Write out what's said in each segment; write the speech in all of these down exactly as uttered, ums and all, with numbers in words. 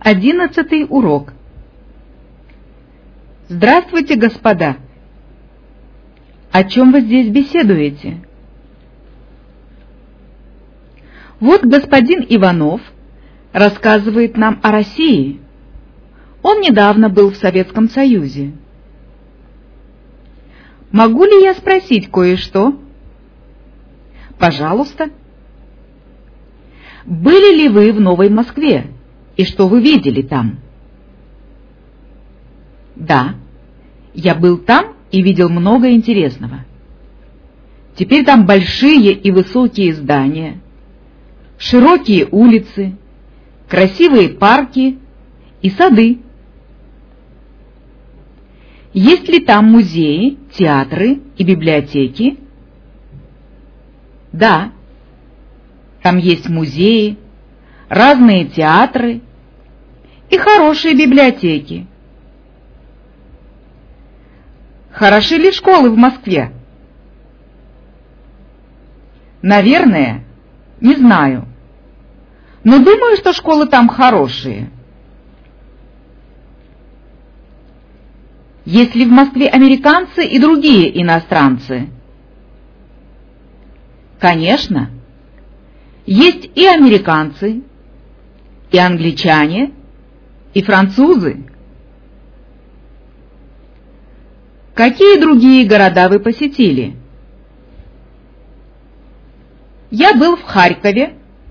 Одиннадцатый урок. Здравствуйте, господа! О чем вы здесь беседуете? Вот господин Иванов рассказывает нам о России. Он недавно был в Советском Союзе. Могу ли я спросить кое-что? Пожалуйста. Были ли вы в Новой Москве? И что вы видели там? Да, я был там и видел много интересного. Теперь там большие и высокие здания, широкие улицы, красивые парки и сады. Есть ли там музеи, театры и библиотеки? Да, там есть музеи, разные театры и хорошие библиотеки. Хороши ли школы в Москве? Наверное, не знаю, но думаю, что школы там хорошие. Есть ли в Москве американцы и другие иностранцы? Конечно, есть и американцы, и англичане, и французы. Какие другие города вы посетили? Я был в Харькове,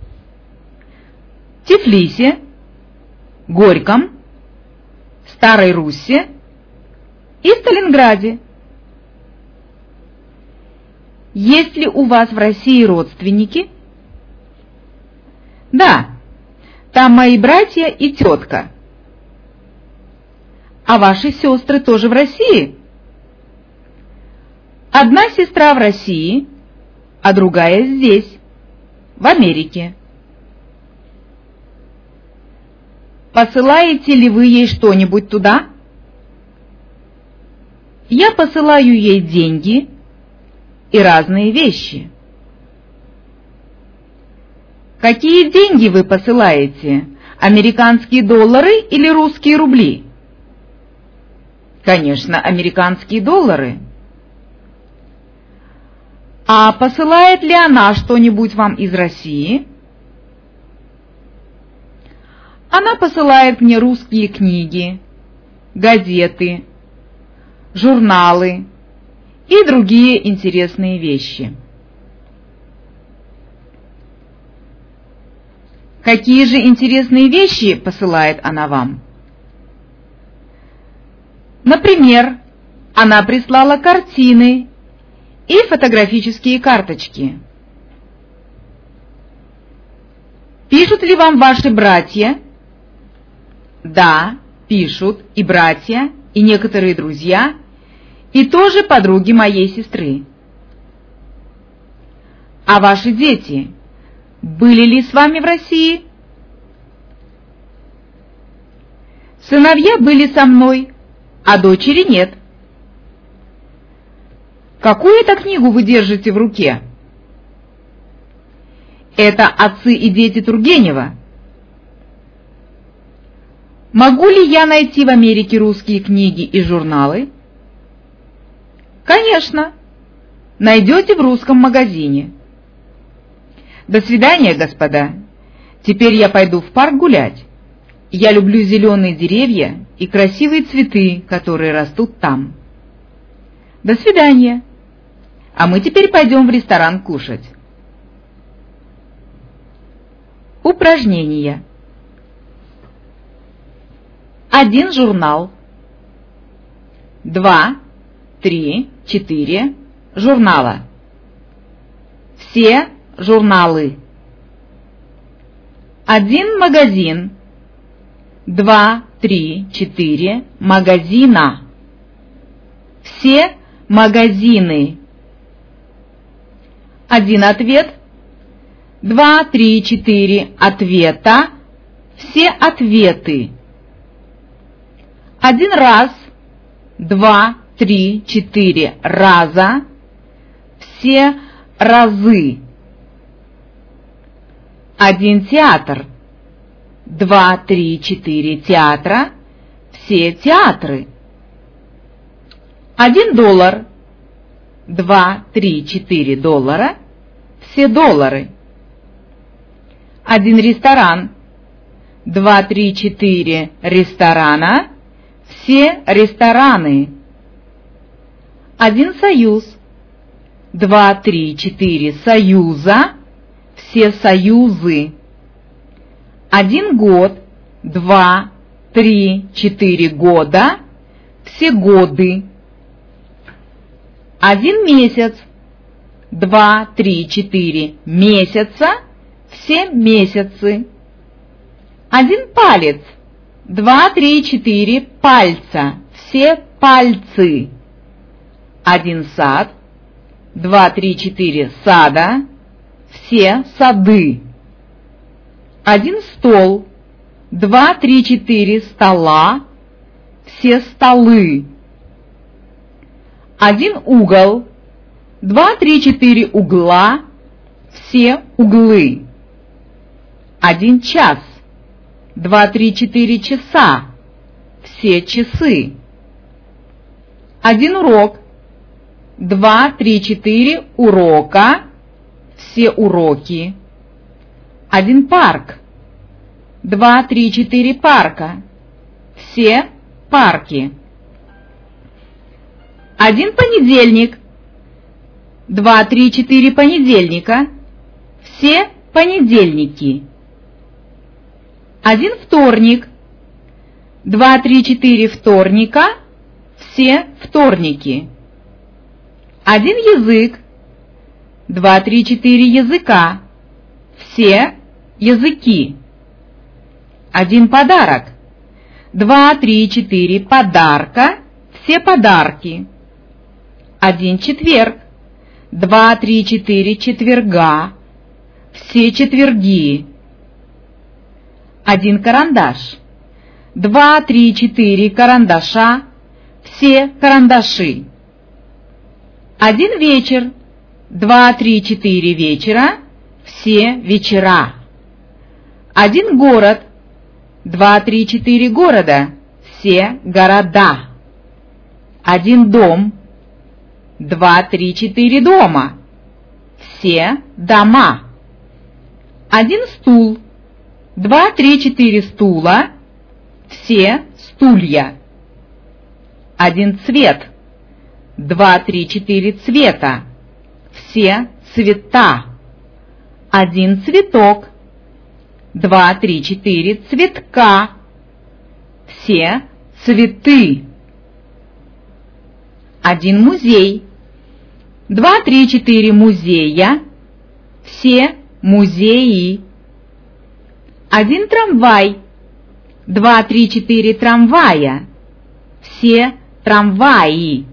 Тифлисе, Горьком, Старой Руссе и Сталинграде. Есть ли у вас в России родственники? Да, там мои братья и тетка. А ваши сестры тоже в России? Одна сестра в России, а другая здесь, в Америке. Посылаете ли вы ей что-нибудь туда? Я посылаю ей деньги и разные вещи. Какие деньги вы посылаете? Американские доллары или русские рубли? Конечно, американские доллары. А посылает ли она что-нибудь вам из России? Она посылает мне русские книги, газеты, журналы и другие интересные вещи. Какие же интересные вещи посылает она вам? Например, она прислала картины и фотографические карточки. Пишут ли вам ваши братья? Да, пишут и братья, и некоторые друзья, и тоже подруги моей сестры. А ваши дети были ли с вами в России? Сыновья были со мной, а дочери нет. Какую это книгу вы держите в руке? Это «Отцы и дети Тургенева». Могу ли я найти в Америке русские книги и журналы? Конечно, найдете в русском магазине. До свидания, господа. Теперь я пойду в парк гулять. Я люблю зеленые деревья и красивые цветы, которые растут там. До свидания. А мы теперь пойдем в ресторан кушать. Упражнения. Один журнал. Два, три, четыре журнала. Все журналы. Один магазин. Два, три, четыре магазина. Все магазины. Один ответ. Два, три, четыре ответа. Все ответы. Один раз. Два, три, четыре раза. Все разы. Один театр. два, три, четыре театра, все театры. Один доллар, два, три, четыре доллара, все доллары. Один ресторан, два, три, четыре ресторана, все рестораны. Один союз, два, три, четыре союза, все союзы. Один год, два, три, четыре года, все годы. Один месяц, два, три, четыре месяца, все месяцы. Один палец, два, три, четыре пальца, все пальцы. Один сад, два, три, четыре сада, все сады. Один стол, два, три, четыре стола, все столы. Один угол, два, три, четыре угла, все углы. Один час, два, три, четыре часа, все часы. Один урок, два, три, четыре урока, все уроки. Один парк, два, три, четыре парка, все парки. Один понедельник, два, три, четыре понедельника, все понедельники. Один вторник, два, три, четыре вторника, все вторники. Один язык, два, три, четыре языка, все языки. Один подарок, два, три, четыре подарка, все подарки. Один четверг, два, три, четыре четверга, все четверги. Один карандаш, два, три, четыре карандаша, все карандаши. Один вечер, два, три, четыре вечера, все вечера. Один город, два, три, четыре города, все города. Один дом, два, три, четыре дома, все дома. Один стул, два, три, четыре стула, все стулья. Один цвет, два, три, четыре цвета, все цвета. Один цветок, два, три, четыре цветка, все цветы. Один музей, два, три, четыре музея, все музеи. Один трамвай, два, три, четыре трамвая, все трамваи.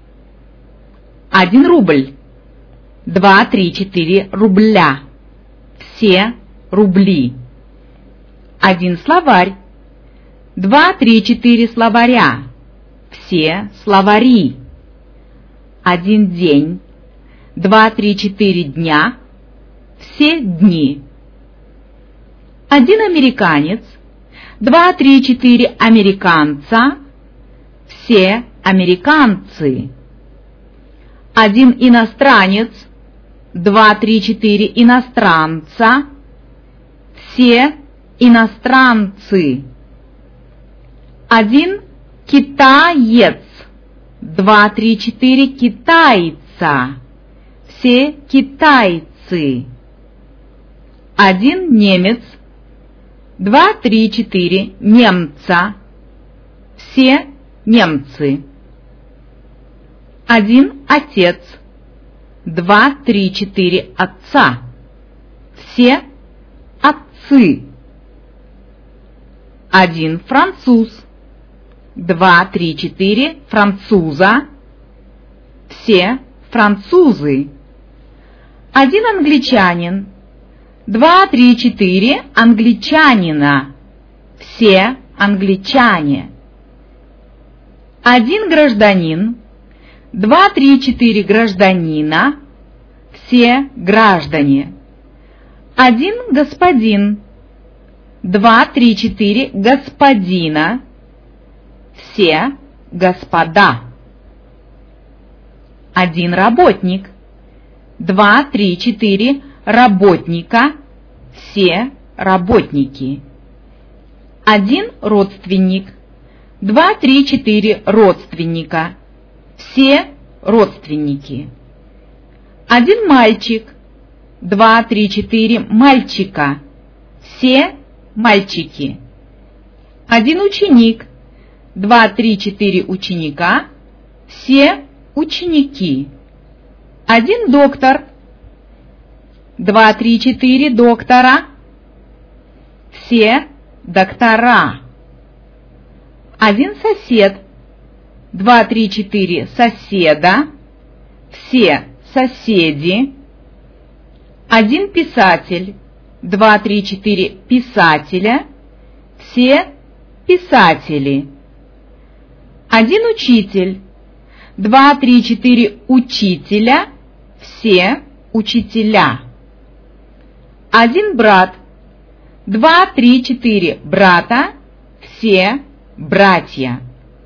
Один рубль, два, три, четыре рубля, все рубли. Один словарь, два, три, четыре словаря, все словари. Один день, два, три, четыре дня, все дни. Один американец, два, три, четыре американца, все американцы. Один иностранец, два, три, четыре иностранца, все иностранцы. Один китаец, два, три, четыре китайца, все китайцы. Один немец, два, три, четыре немца, все немцы. Один отец, два, три, четыре отца, все отцы. Один француз, два, три, четыре француза, все французы. Один англичанин, два, три, четыре англичанина, все англичане. Один гражданин, два, три, четыре гражданина, все граждане. Один господин, два, три, четыре господина, все господа. Один работник. Два, три, четыре работника, все работники. Один родственник. Два, три, четыре родственника, все родственники. Один мальчик. Два, три, четыре мальчика, все мальчики. Один ученик. Два, три, четыре ученика, все ученики. Один доктор. Два, три, четыре доктора, все доктора. Один сосед. Два, три, четыре соседа, все соседи. Один писатель. Два, три, четыре писателя, все писатели. Один учитель. Два, три, четыре учителя, все учителя. Один брат. Два, три, четыре брата, все братья.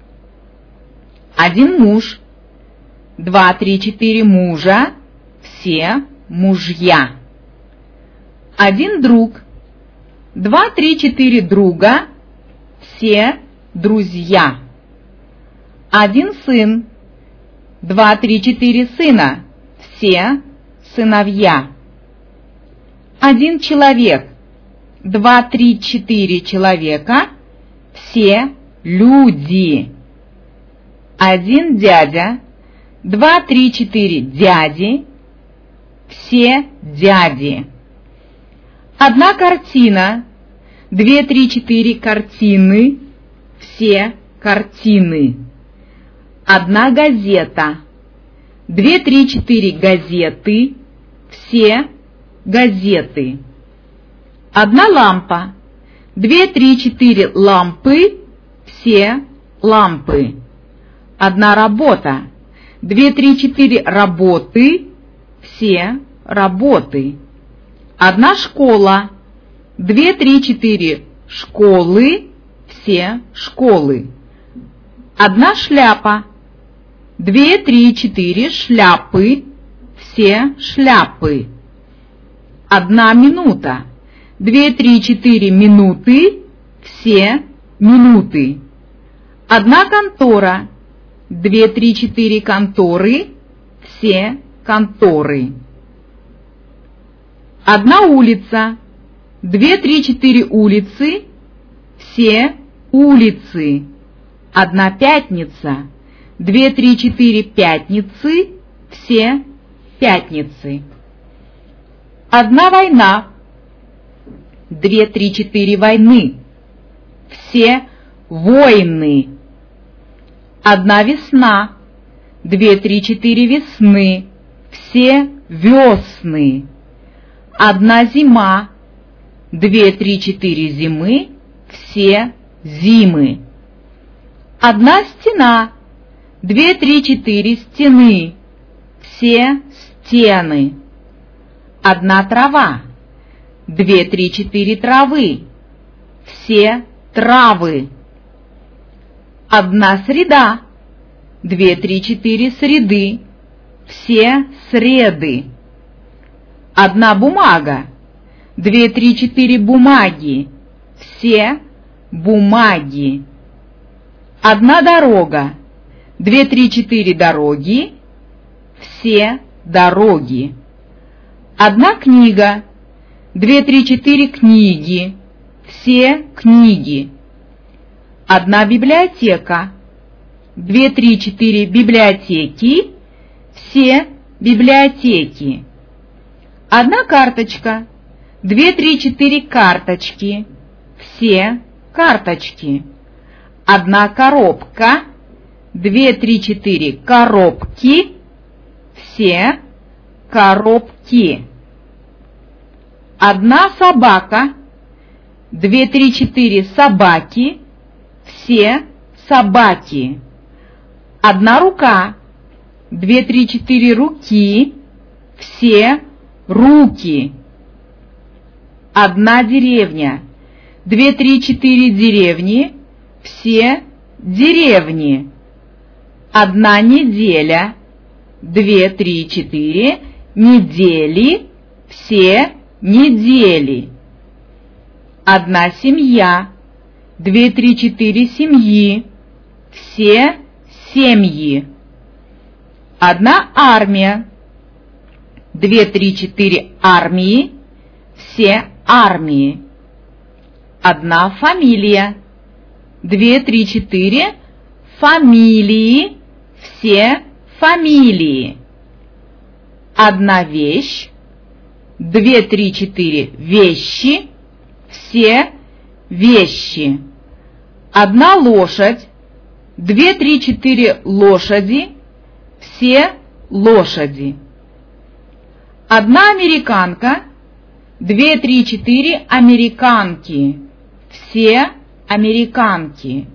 Один муж. Два, три, четыре мужа, все мужья. Один друг. Два, три, четыре друга, все друзья. Один сын. Два, три, четыре сына, все сыновья. Один человек. Два, три, четыре человека, все люди. Один дядя. Два, три, четыре дяди, все дяди. Одна картина. Две, три, четыре картины, все картины. Одна газета. Две, три, четыре газеты, все газеты. Одна лампа. Две, три, четыре лампы, все лампы. Одна работа. Две, три, четыре работы, все работы. Одна школа. Две, три, четыре школы, все школы. Одна шляпа. Две, три, четыре шляпы, все шляпы. Одна минута. Две, три, четыре минуты, все минуты. Одна контора. Две, три, четыре конторы, все конторы. Одна улица. Две, три, четыре улицы, все улицы. Одна пятница. Две, три, четыре пятницы, все пятницы. Одна война. Две, три, четыре войны, все войны. Одна весна. Две, три, четыре весны, все весны. Одна зима. Две, три, четыре зимы, все зимы. Одна стена. Две, три, четыре стены, все стены. Одна трава. Две, три, четыре травы, все травы. Одна среда. Две, три, четыре среды, все среды. Одна бумага. Две, три, четыре бумаги, все бумаги. Одна дорога. Две, три, четыре дороги, все дороги. Одна книга. Две, три, четыре книги, все книги. Одна библиотека. Две, три, четыре библиотеки, все библиотеки. Одна карточка. Две, три, четыре карточки, все карточки. Одна коробка. Две, три, четыре коробки, все коробки. Одна собака. Две, три, четыре собаки, все собаки. Одна рука. Две, три, четыре руки, все руки. Одна деревня. две, три, четыре деревни, все деревни. Одна неделя, две, три, четыре недели, все недели. Одна семья, две, три, четыре семьи, все семьи. Одна армия, две, три, четыре армии, все армии. Одна фамилия, две, три, четыре фамилии, все фамилии. Одна вещь, две, три, четыре вещи, все вещи. Одна лошадь, две, три, четыре лошади, все лошади. Одна американка, две, три, четыре американки, все американки.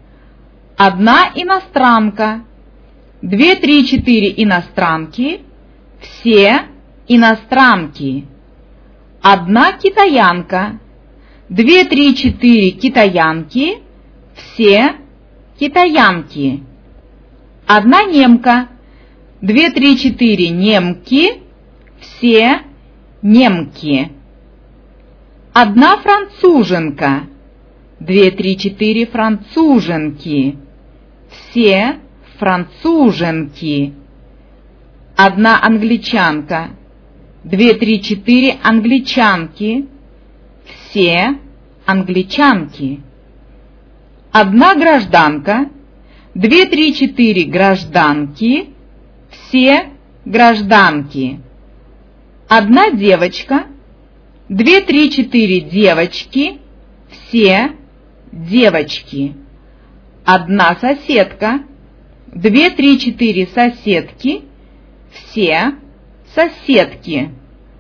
Одна иностранка, две, три, четыре иностранки, все иностранки. Одна китаянка, две, три, четыре китаянки, все китаянки. Одна немка, две, три, четыре немки, все немки. Одна француженка, две, три, четыре француженки, все француженки. Одна англичанка, две, три, четыре англичанки, все англичанки. Одна гражданка, две, три, четыре гражданки, все гражданки. Одна девочка, две, три, четыре девочки, все девочки. Одна соседка, две, три, четыре соседки, все соседки.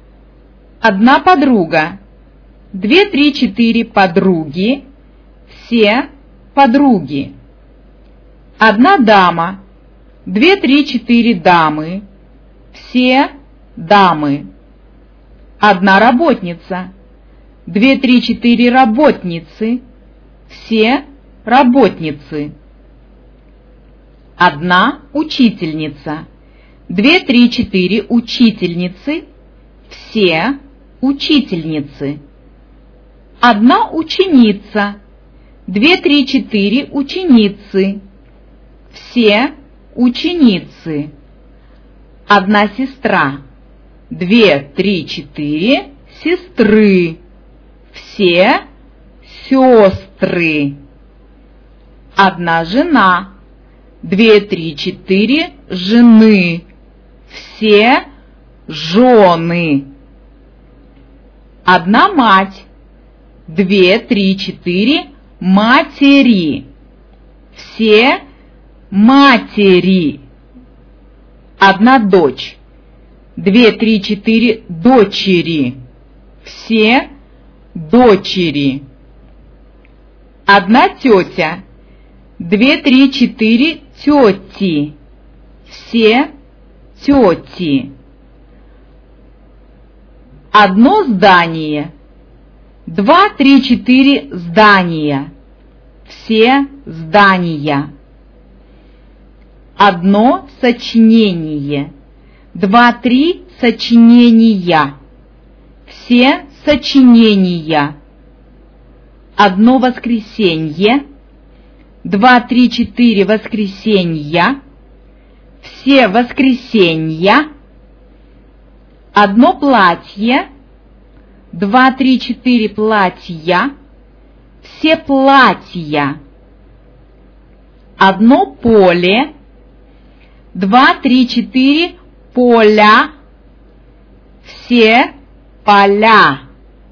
Одна подруга, две, три, четыре подруги, все подруги. Одна дама, две, три, четыре дамы, все дамы. Одна работница, две, три, четыре работницы, все работницы. Одна учительница, две, три, четыре учительницы, все учительницы. Одна ученица, две, три, четыре ученицы, все ученицы. Одна сестра, две, три, четыре сестры, все сестры. Одна жена, две, три, четыре жены, все жены. Одна мать, две, три, четыре матери, все матери. Одна дочь, две, три, четыре дочери, все дочери. Одна тетя, две, три, четыре тети, все тети. Одно здание, два, три, четыре здания, все здания. Одно сочинение, два, три сочинения, все сочинения. Одно воскресенье, два, три, четыре воскресенья, все воскресенья. Одно платье, два, три, четыре платья, все платья. Одно поле, два, три, четыре поля, все поля.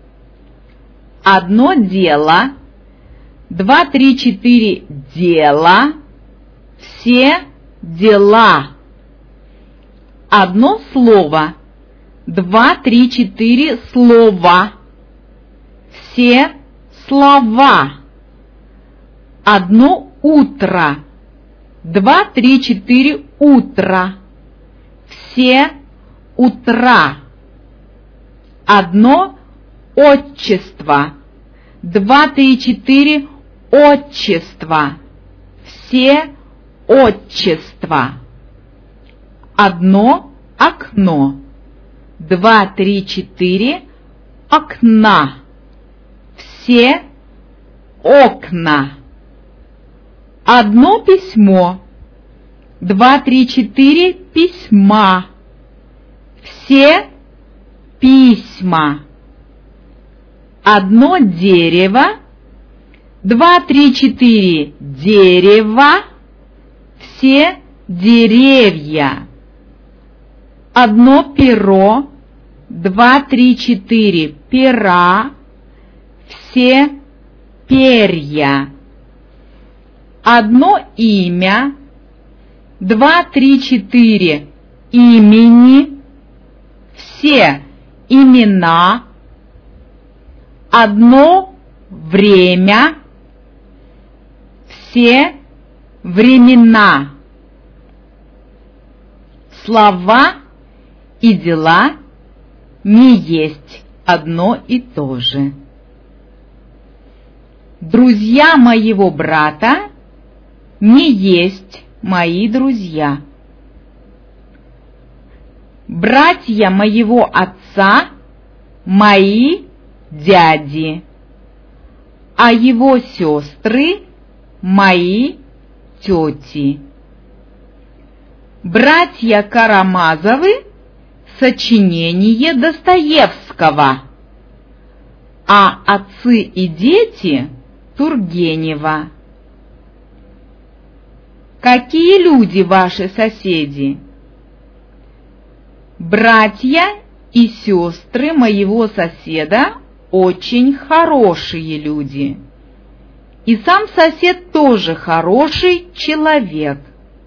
Одно дело, два, три, четыре дела, все дела. Одно слово, два, три, четыре слова, все слова. Одно утро, два, три, четыре утра, все утра. Одно отчество, Два, три, четыре. Отчество. Все отчества. Одно окно. Два, три, четыре. Окна. Все окна. Одно письмо. Два, три, четыре. Письма. Все письма. Одно дерево. Два, три, четыре. Дерево. Все деревья. Одно перо. Два, три, четыре. Пера. Все перья. Одно имя. Два, три, четыре. Имени. Все имена. Одно время. Все времена. Слова и дела не есть одно и то же. Друзья моего брата не есть мои друзья. Братья моего отца мои дяди, а его сестры мои тети. Братья Карамазовы — сочинение Достоевского, а отцы и дети — Тургенева. Какие люди ваши соседи? Братья и сестры моего соседа очень хорошие люди. И сам сосед тоже хороший человек.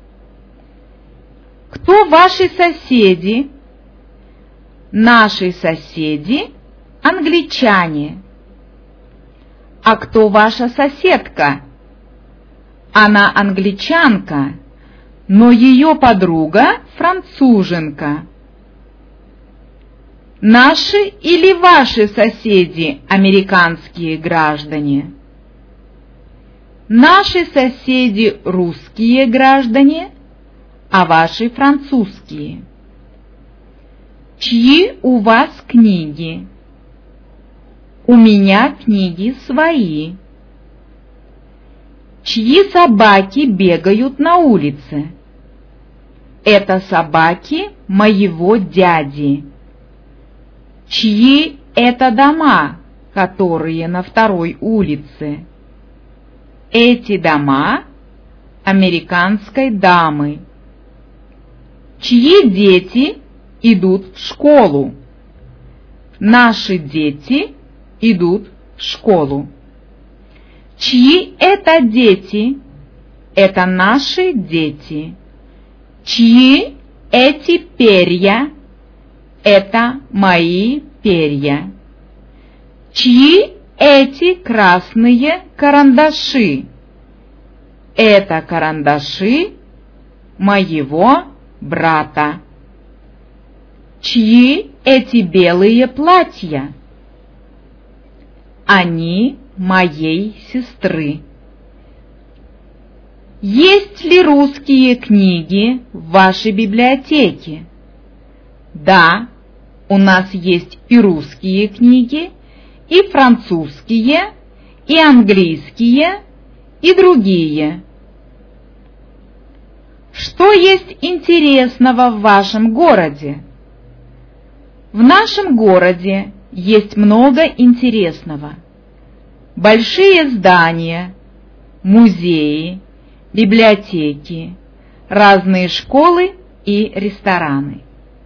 Кто ваши соседи? Наши соседи – англичане. А кто ваша соседка? Она англичанка, но ее подруга француженка. Наши или ваши соседи американские граждане? Наши соседи русские граждане, а ваши французские. Чьи у вас книги? У меня книги свои. Чьи собаки бегают на улице? Это собаки моего дяди. Чьи это дома, которые на второй улице? Эти дома американской дамы. Чьи дети идут в школу? Наши дети идут в школу. Чьи это дети? Это наши дети. Чьи эти перья? Это мои перья. Чьи эти красные карандаши? Это карандаши моего брата. Чьи эти белые платья? Они моей сестры. Есть ли русские книги в вашей библиотеке? Да, у нас есть и русские книги, и французские, и английские, и другие. Что есть интересного в вашем городе? В нашем городе есть много интересного. Большие здания, музеи, библиотеки, разные школы и рестораны.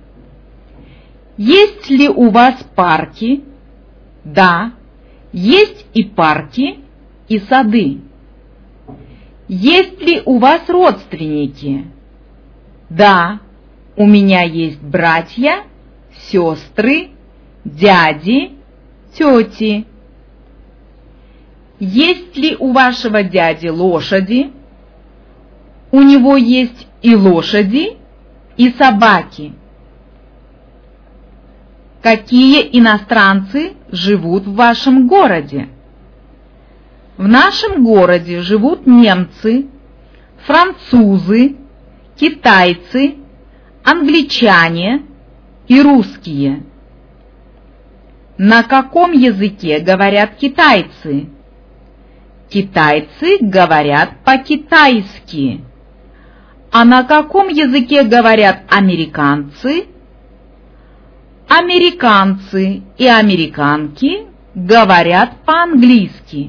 Есть ли у вас парки? Да, есть и парки, и сады. Есть ли у вас родственники? Да, у меня есть братья, сестры, дяди, тети. Есть ли у вашего дяди лошади? У него есть и лошади, и собаки. Какие иностранцы живут в вашем городе? В нашем городе живут немцы, французы, китайцы, англичане и русские. На каком языке говорят китайцы? Китайцы говорят по-китайски. А на каком языке говорят американцы? Американцы и американки говорят по-английски.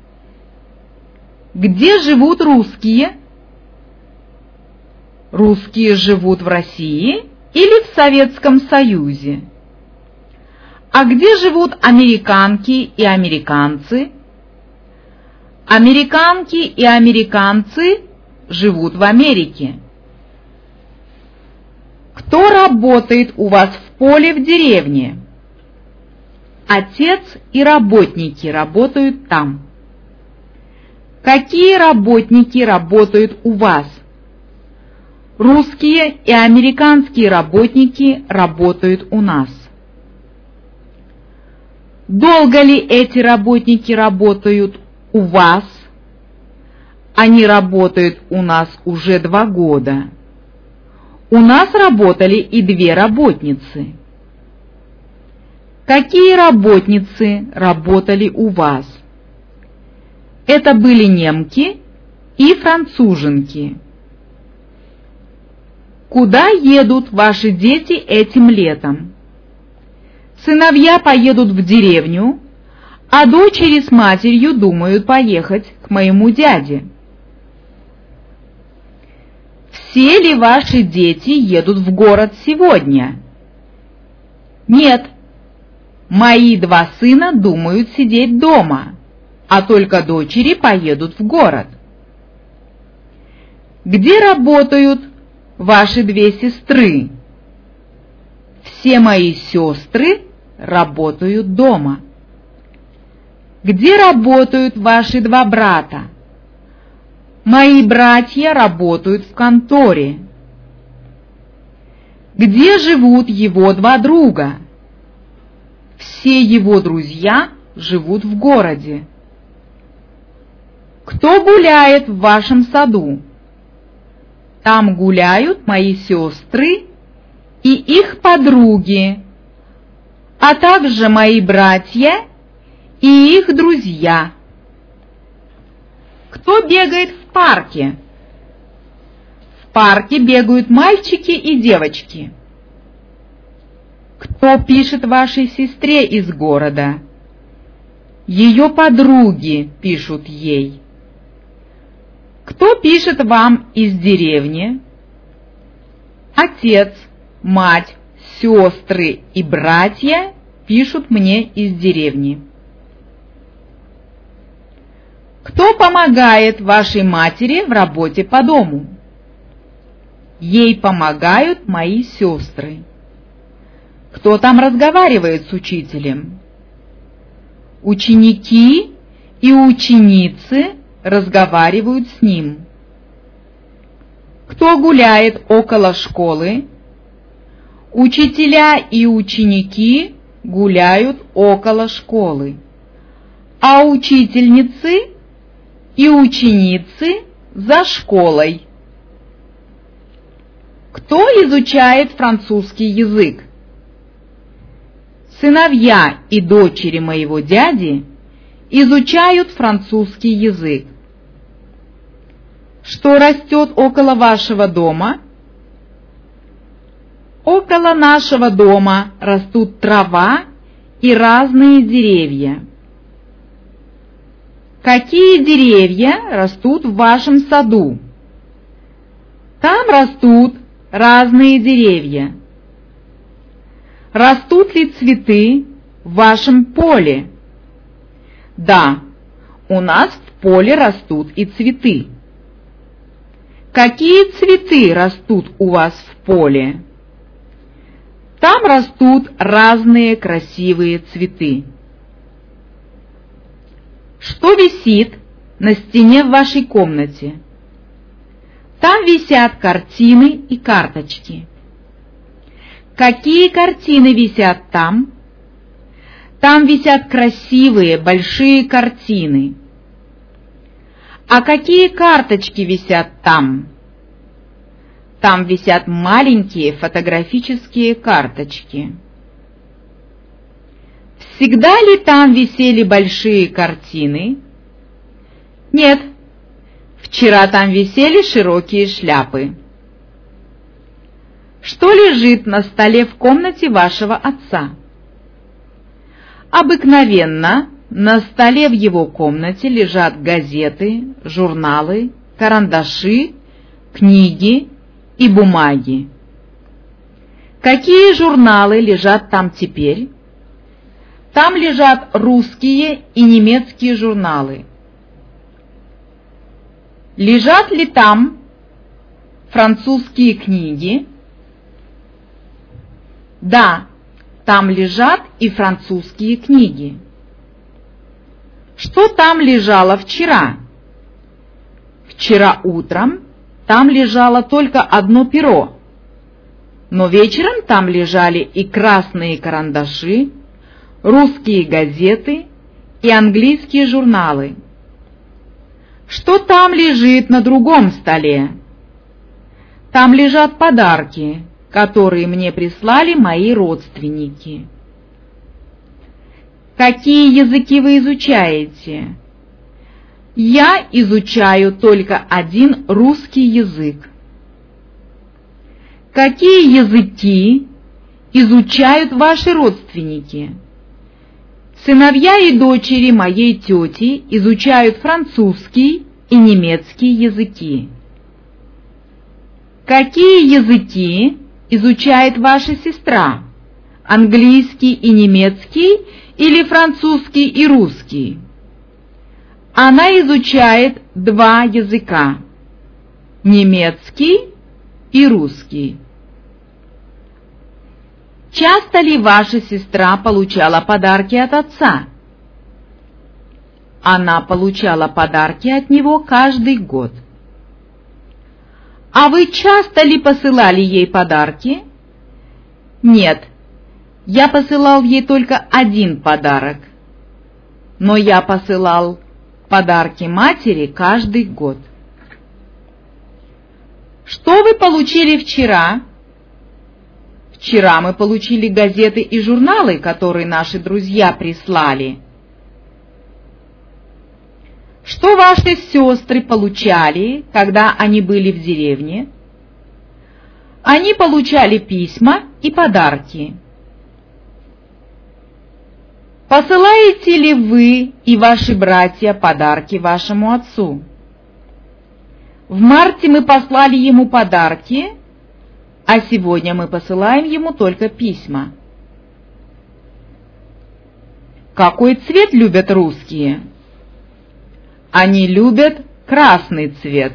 Где живут русские? Русские живут в России или в Советском Союзе? А где живут американки и американцы? Американки и американцы живут в Америке. Кто работает у вас в поле в деревне? Отец и работники работают там. Какие работники работают у вас? Русские и американские работники работают у нас. Долго ли эти работники работают у вас? Они работают у нас уже два года. У нас работали и две работницы. Какие работницы работали у вас? Это были немки и француженки. Куда едут ваши дети этим летом? Сыновья поедут в деревню, а дочери с матерью думают поехать к моему дяде. Все ли ваши дети едут в город сегодня? Нет. Мои два сына думают сидеть дома, а только дочери поедут в город. Где работают ваши две сестры? Все мои сестры работают дома. Где работают ваши два брата? Мои братья работают в конторе. Где живут его два друга? Все его друзья живут в городе. Кто гуляет в вашем саду? Там гуляют мои сестры и их подруги, а также мои братья и их друзья. Кто бегает в парке? В парке бегают мальчики и девочки. Кто пишет вашей сестре из города? Ее подруги пишут ей. Кто пишет вам из деревни? Отец, мать, сестры и братья пишут мне из деревни. Кто помогает вашей матери в работе по дому? Ей помогают мои сестры. Кто там разговаривает с учителем? Ученики и ученицы разговаривают с ним. Кто гуляет около школы? Учителя и ученики гуляют около школы, а учительницы и ученицы за школой. Кто изучает французский язык? Сыновья и дочери моего дяди изучают французский язык. Что растет около вашего дома? Около нашего дома растут трава и разные деревья. Какие деревья растут в вашем саду? Там растут разные деревья. Растут ли цветы в вашем поле? Да, у нас в поле растут и цветы. Какие цветы растут у вас в поле? Там растут разные красивые цветы. Что висит на стене в вашей комнате? Там висят картины и карточки. Какие картины висят там? Там висят красивые большие картины. А какие карточки висят там? Там висят маленькие фотографические карточки. Всегда ли там висели большие картины? Нет, вчера там висели широкие шляпы. Что лежит на столе в комнате вашего отца? Обыкновенно на столе в его комнате лежат газеты, журналы, карандаши, книги и бумаги. Какие журналы лежат там теперь? Там лежат русские и немецкие журналы. Лежат ли там французские книги? Да, там лежат и французские книги. Что там лежало вчера? Вчера утром там лежало только одно перо, но вечером там лежали и красные карандаши, русские газеты и английские журналы. Что там лежит на другом столе? Там лежат подарки, которые мне прислали мои родственники. Какие языки вы изучаете? Я изучаю только один русский язык. Какие языки изучают ваши родственники? Сыновья и дочери моей тети изучают французский и немецкий языки. Какие языки изучает ваша сестра? Английский и немецкий или французский и русский? Она изучает два языка – немецкий и русский. Часто ли ваша сестра получала подарки от отца? Она получала подарки от него каждый год. А вы часто ли посылали ей подарки? Нет, я посылал ей только один подарок, но я посылал подарки матери каждый год. Что вы получили вчера? Вчера мы получили газеты и журналы, которые наши друзья прислали. Что ваши сестры получали, когда они были в деревне? Они получали письма и подарки. Посылаете ли вы и ваши братья подарки вашему отцу? В марте мы послали ему подарки, а сегодня мы посылаем ему только письма. Какой цвет любят русские? Они любят красный цвет.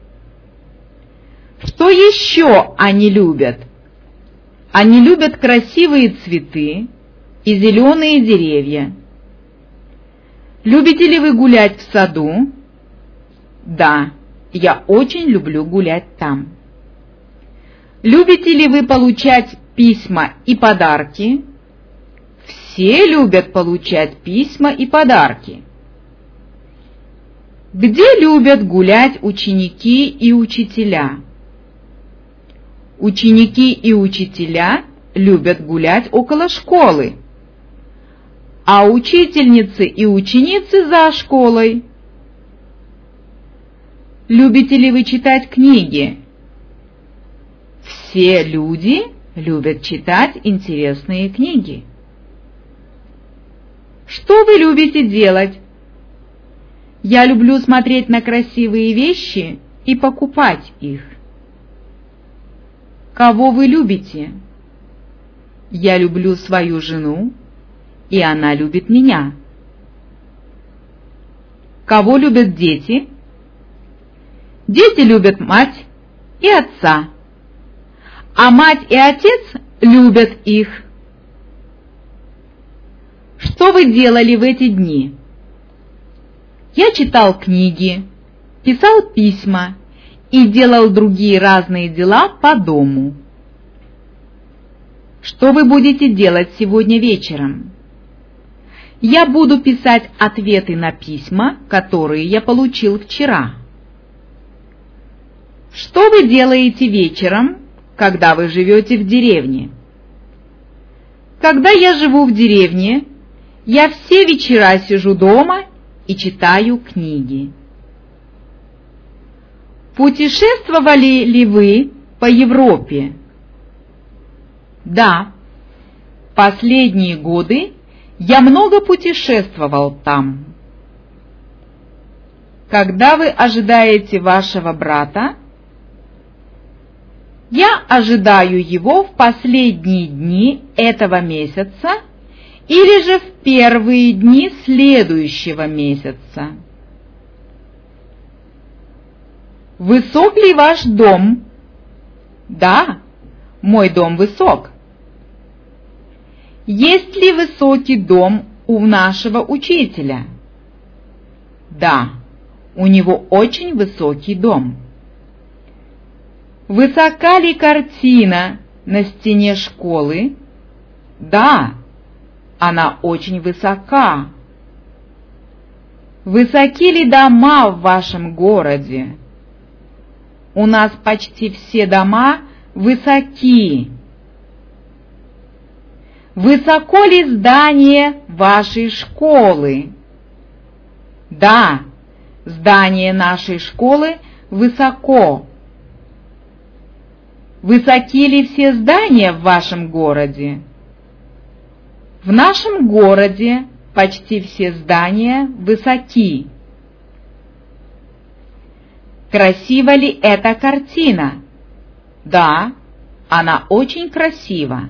Что еще они любят? Они любят красивые цветы и зеленые деревья. Любите ли вы гулять в саду? Да, я очень люблю гулять там. Любите ли вы получать письма и подарки? Все любят получать письма и подарки. Где любят гулять ученики и учителя? Ученики и учителя любят гулять около школы, а учительницы и ученицы за школой. Любите ли вы читать книги? Все люди любят читать интересные книги. Что вы любите делать? Я люблю смотреть на красивые вещи и покупать их. Кого вы любите? Я люблю свою жену, и она любит меня. Кого любят дети? Дети любят мать и отца, а мать и отец любят их. Что вы делали в эти дни? Я читал книги, писал письма и делал другие разные дела по дому. Что вы будете делать сегодня вечером? Я буду писать ответы на письма, которые я получил вчера. Что вы делаете вечером, когда вы живете в деревне? Когда я живу в деревне, я все вечера сижу дома и читаю книги. Путешествовали ли вы по Европе? Да, последние годы я много путешествовал там. Когда вы ожидаете вашего брата? Я ожидаю его в последние дни этого месяца или же в первые дни следующего месяца. Высок ли ваш дом? Да, мой дом высок. Есть ли высокий дом у нашего учителя? Да, у него очень высокий дом. Высока ли картина на стене школы? Да, она очень высока. Высоки ли дома в вашем городе? У нас почти все дома высоки. Высоко ли здание вашей школы? Да, здание нашей школы высоко. Высоки ли все здания в вашем городе? В нашем городе почти все здания высоки. Красива ли эта картина? Да, она очень красива.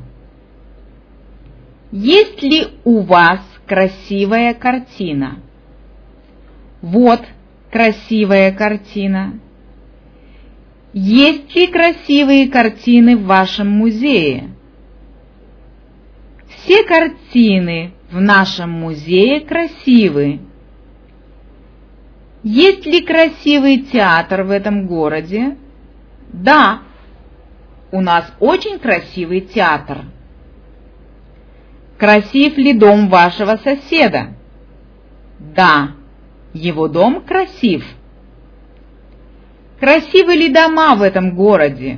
Есть ли у вас красивая картина? Вот красивая картина. Есть ли красивые картины в вашем музее? Все картины в нашем музее красивы. Есть ли красивый театр в этом городе? Да, у нас очень красивый театр. Красив ли дом вашего соседа? Да, его дом красив. Красивы ли дома в этом городе?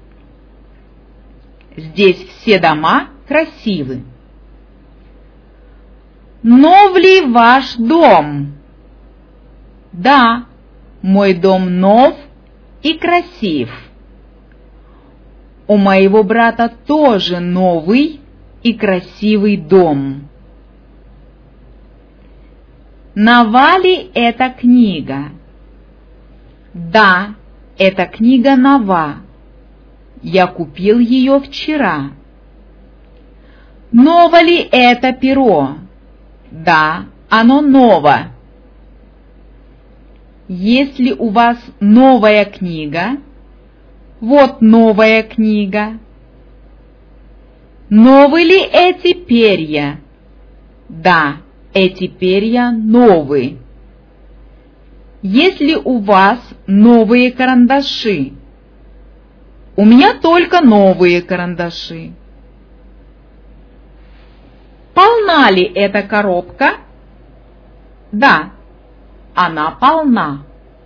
Здесь все дома красивы. Нов ли ваш дом? Да, мой дом нов и красив. У моего брата тоже новый и красивый дом. Нова ли эта книга? Да, эта книга нова. Я купил ее вчера. Ново ли это перо? Да, оно ново. Есть ли у вас новая книга? Вот новая книга. Новы ли эти перья? Да, эти перья новые. Есть ли у вас новые карандаши? У меня только новые карандаши. Полна ли эта коробка? Да, она полна.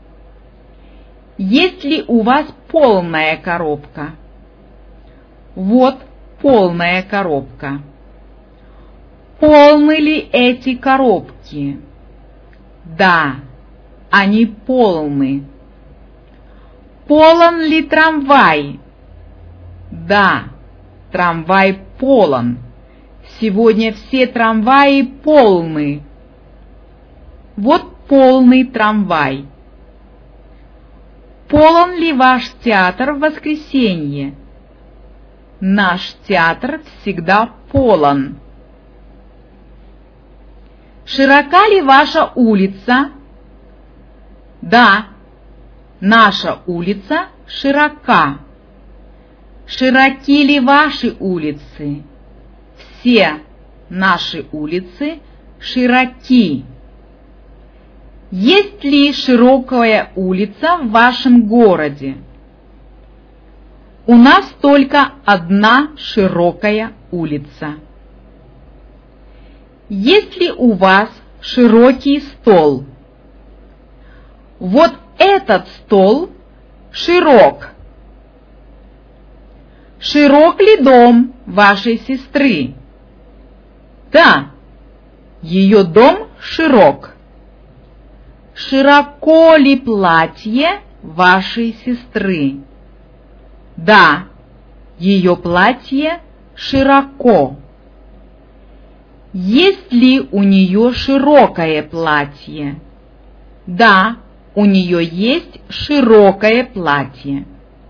Есть ли у вас полная коробка? Вот полная коробка. Полны ли эти коробки? Да, они полны. Полон ли трамвай? Да, трамвай полон. Сегодня все трамваи полны. Вот полный трамвай. Полон ли ваш театр в воскресенье? Наш театр всегда полон. Широка ли ваша улица? Да, наша улица широка. Широки ли ваши улицы? Все наши улицы широки. Есть ли широкая улица в вашем городе? У нас только одна широкая улица. Есть ли у вас широкий стол? Вот этот стол широк. Широк ли дом вашей сестры? Да, ее дом широк. Широко ли платье вашей сестры? Да, ее платье широко. Есть ли у нее широкое платье? Да, у нее есть широкое платье.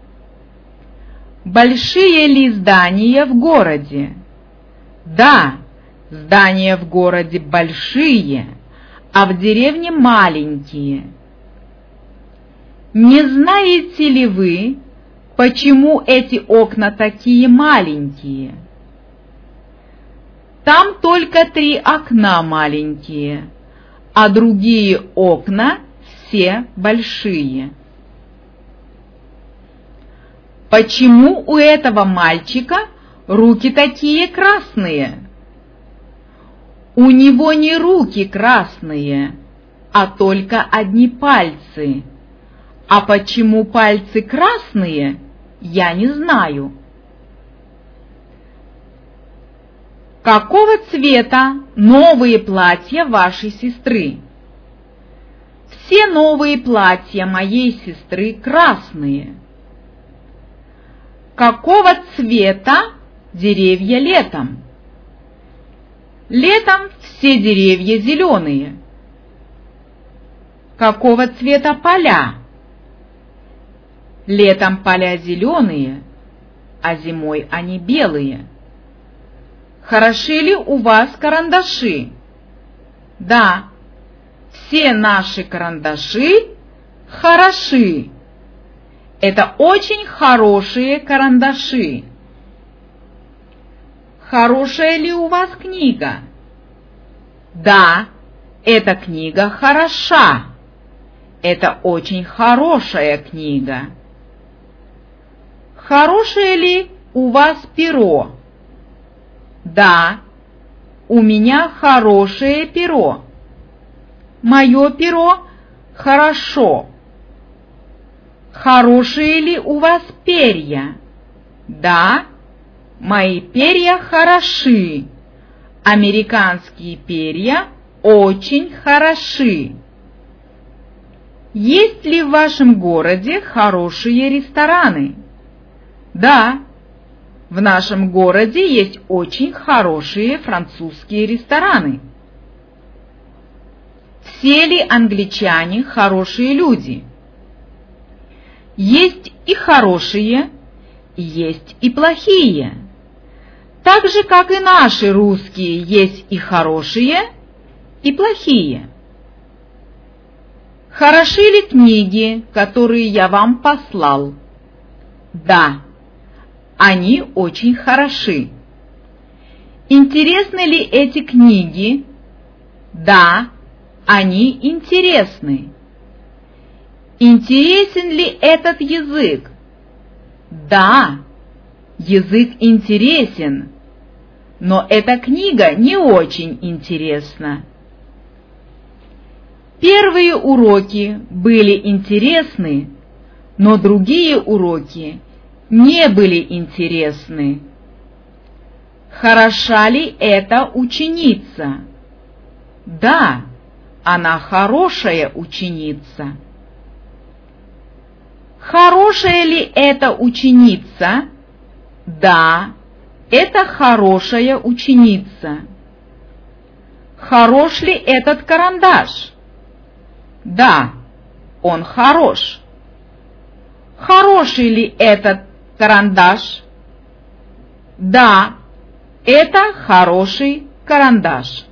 Большие ли здания в городе? Да, здания в городе большие, а в деревне маленькие. Не знаете ли вы, почему эти окна такие маленькие? Там только три окна маленькие, а другие окна все большие. Почему у этого мальчика руки такие красные? У него не руки красные, а только одни пальцы. А почему пальцы красные, я не знаю. Какого цвета новые платья вашей сестры? Все новые платья моей сестры красные. Какого цвета деревья летом? Летом все деревья зеленые. Какого цвета поля? Летом поля зеленые, а зимой они белые. Хороши ли у вас карандаши? Да, все наши карандаши хороши. Это очень хорошие карандаши. Хорошая ли у вас книга? Да, эта книга хороша. Это очень хорошая книга. Хорошее ли у вас перо? Да, у меня хорошее перо. Мое перо хорошо. Хорошие ли у вас перья? Да, мои перья хороши. Американские перья очень хороши. Есть ли в вашем городе хорошие рестораны? Да, в нашем городе есть очень хорошие французские рестораны. Все ли англичане хорошие люди? Есть и хорошие, есть и плохие. Так же, как и наши русские, есть и хорошие, и плохие. Хороши ли книги, которые я вам послал? Да, они очень хороши. Интересны ли эти книги? Да, они интересны. Интересен ли этот язык? Да, язык интересен, но эта книга не очень интересна. Первые уроки были интересны, но другие уроки не были интересны. Хороша ли эта ученица? Да, она хорошая ученица. Хорошая ли эта ученица? Да, это хорошая ученица. Хорош ли этот карандаш? Да, он хорош. Хороший ли этот карандаш? Да, это хороший карандаш.